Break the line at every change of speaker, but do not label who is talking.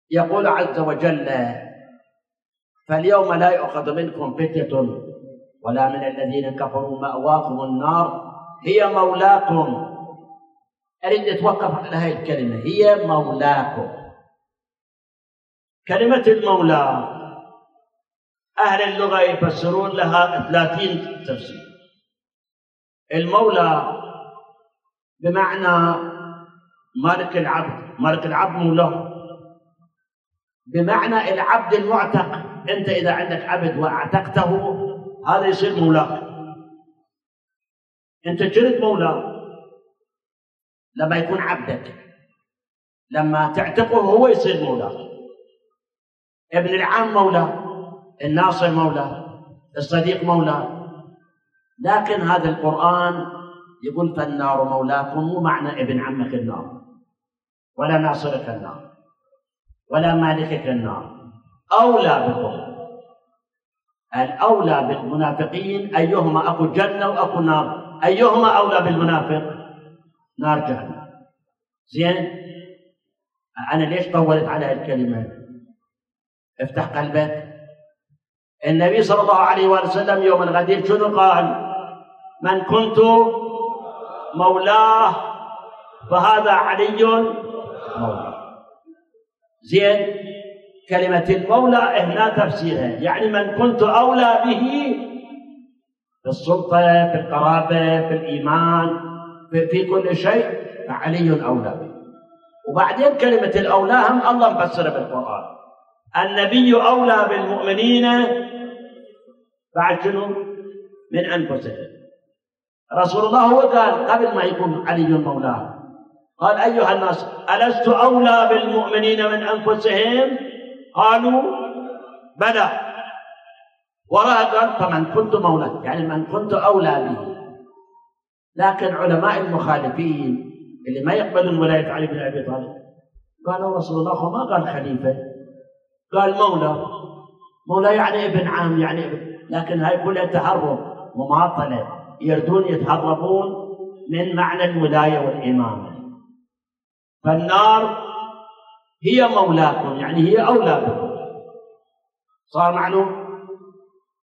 يقول عز وجل: فاليوم لا يؤخذ منكم فدية ولا من الذين كفروا، مأواكم النار هي مولاكم. أريد أتوقف على هذه الكلمة، هي مولاكم. كلمة المولى أهل اللغة يفسرون لها 30 تفسير. المولى بمعنى مالك العبد، مالك العبد مولاه، بمعنى العبد المعتق. أنت إذا عندك عبد واعتقته هذا يصير مولاك. أنت جرت مولاه لما يكون عبدك، لما تعتقه هو يصير مولاك. ابن العام مولاه، الناصر مولاه، الصديق مولاه. لكن هذا القرآن يقول: فالنار مولاكم، مو معنى ابن عمك النار، ولا ناصرك النار، ولا مالكك النار. أولى بكم. الأولى بالمنافقين أيهما أكو جنة وأكو نار، أيهما أولى بالمنافق؟ نار جهنم. زين، أنا ليش طولت على الكلمة؟ افتح قلبك. النبي صلى الله عليه وسلم يوم الغدير شنو قال؟ من كنت مولاه فهذا علي مولاه. زين، كلمة المولى هنا تفسيرها يعني من كنت أولى به في السلطة، في القرابة، في الإيمان، في كل شيء، فعلي أولى به. وبعدين كلمة الأولى هم الله مفسرها بالقرآن: النبي أولى بالمؤمنين بعد شنو؟ من أنفسهم. رسول الله هو قال قبل ما يكون علي مولاه، قال: أيها الناس ألست أولى بالمؤمنين من أنفسهم؟ قالوا بلى. وراء قال: فمن كنت مولاه، يعني من كنت أولى به. لكن علماء المخالفين اللي ما يقبلون ولاية علي بن أبي طالب قالوا: رسول الله ما قال خليفة، قال مولى. مولى يعني ابن عام، يعني ابن. لكن هاي كلها تهرب، مماطلة، يردون يتهربون من معنى الولاية والإمامة. فالنار هي مولاكم، يعني هي أولى بكم. صار معلوم؟